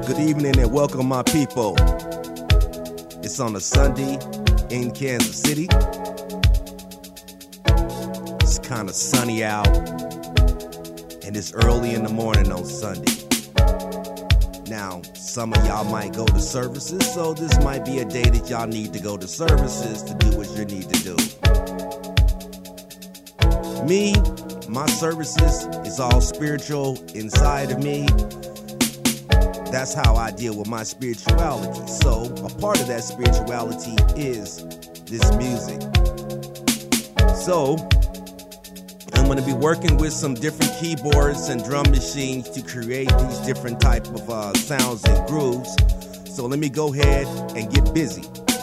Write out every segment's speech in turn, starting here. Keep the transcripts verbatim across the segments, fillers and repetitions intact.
Good evening and welcome, my people. It's on a Sunday in Kansas City. It's kind of sunny out, and it's early in the morning on Sunday. Now, some of y'all might go to services, so this might be a day that y'all need to go to services to do what you need to do. Me, my services is all spiritual inside of me. That's how I deal with my spirituality. So a part of that spirituality is this music. So I'm going to be working with some different keyboards and drum machines to create these different type of uh, sounds and grooves. So let me go ahead and get busy.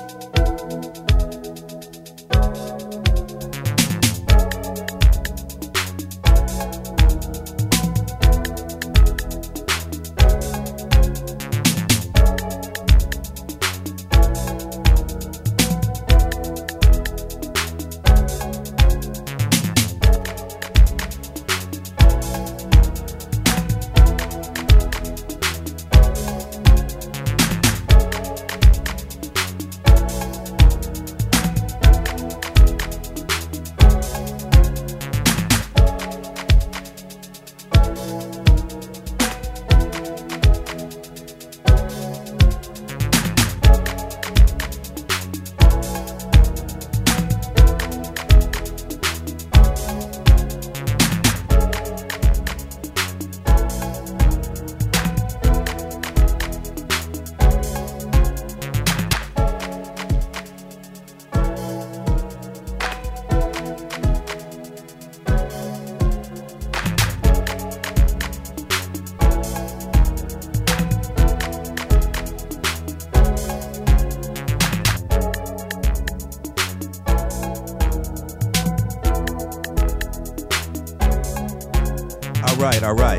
All right, all right.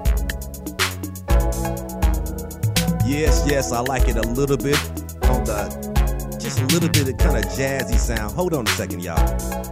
Yes, yes, I like it a little bit on the, just a little bit of kind of jazzy sound. Hold on a second, y'all.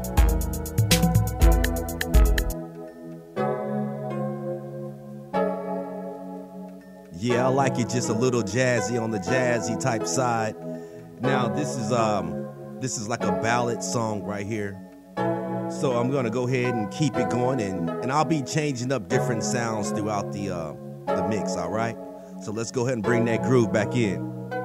Yeah, I like it just a little jazzy on the jazzy type side. Now, this is um, this is like a ballad song right here. So I'm going to go ahead and keep it going, and, and I'll be changing up different sounds throughout the uh, the mix, all right? So let's go ahead and bring that groove back in.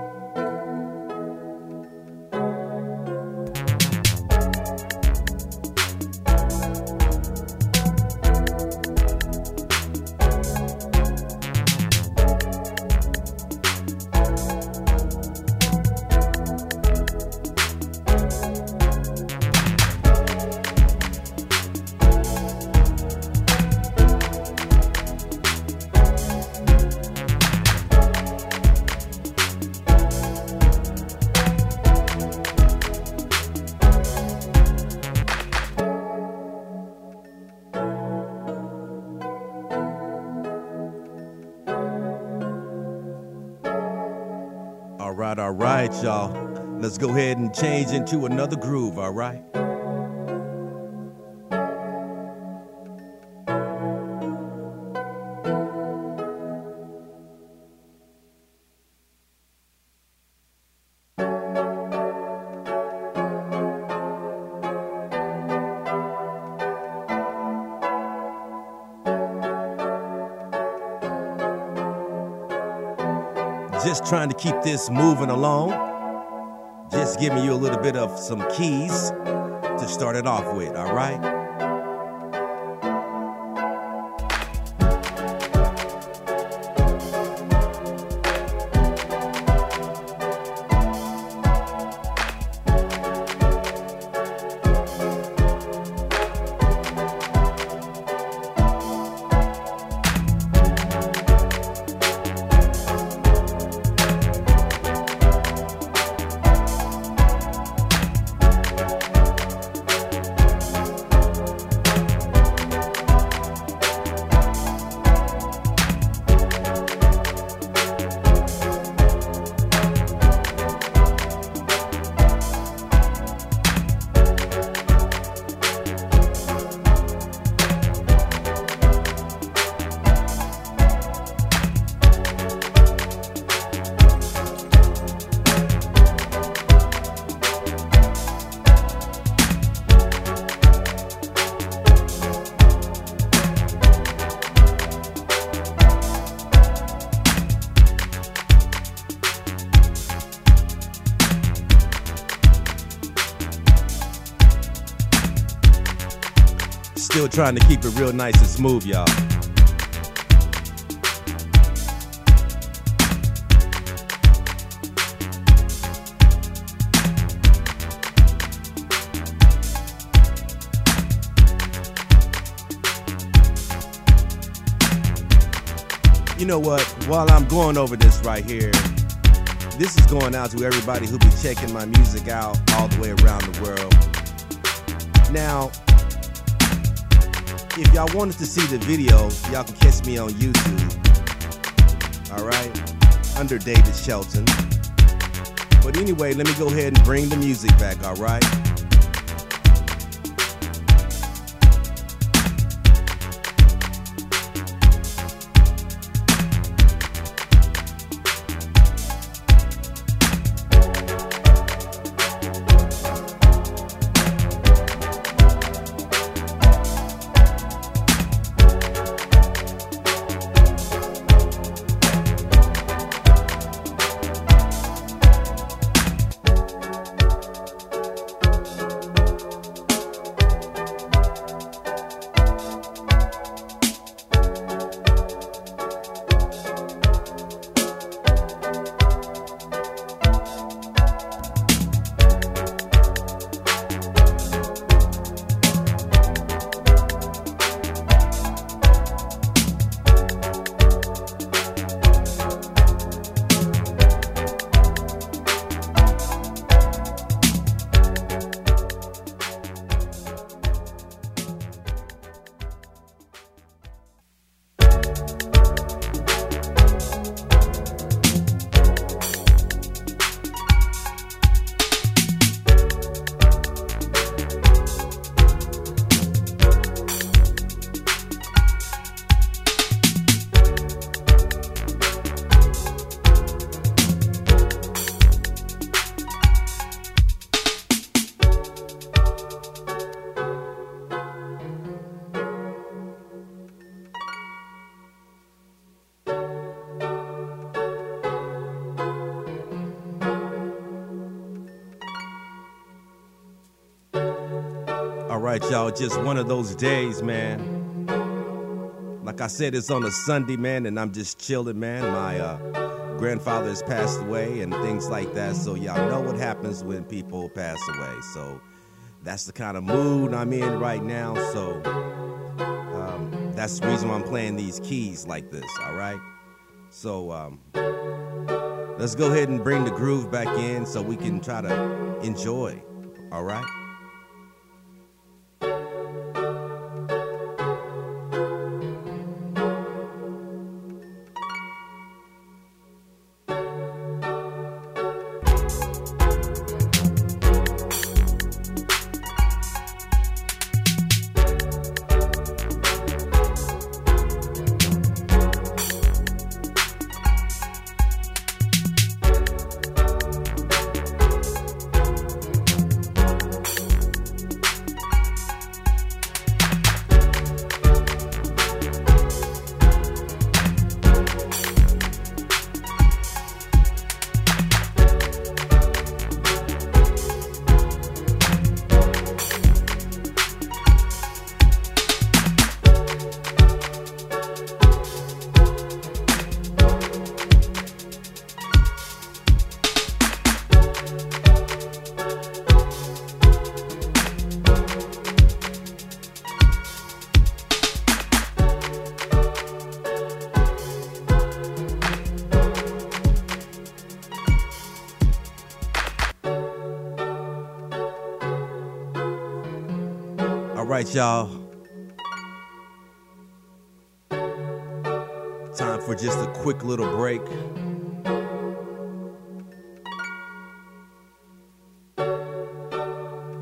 All right, all right, y'all. Let's go ahead and change into another groove, all right? Just trying to keep this moving along. Just giving you a little bit of some keys to start it off with, all right? still trying to keep it real nice and smooth, y'all. You know what? While I'm going over this right here, this is going out to everybody who be checking my music out all the way around the world. Now, if y'all wanted to see the video, y'all can catch me on YouTube. Alright? Under David Shelton. But anyway, let me go ahead and bring the music back, alright? All right, y'all, just one of those days, man. Like I said, it's on a Sunday, man, and I'm just chilling, man. My uh, grandfather has passed away and things like that, so y'all know what happens when people pass away. So that's the kind of mood I'm in right now, so um, that's the reason why I'm playing these keys like this, all right? So um, let's go ahead and bring the groove back in so we can try to enjoy, all right? All right, y'all. Time for just a quick little break.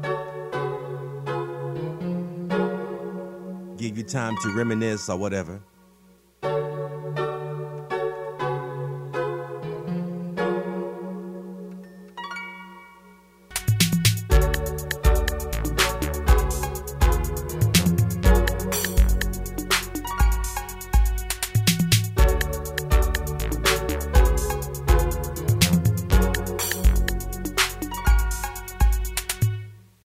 Give you time to reminisce or whatever.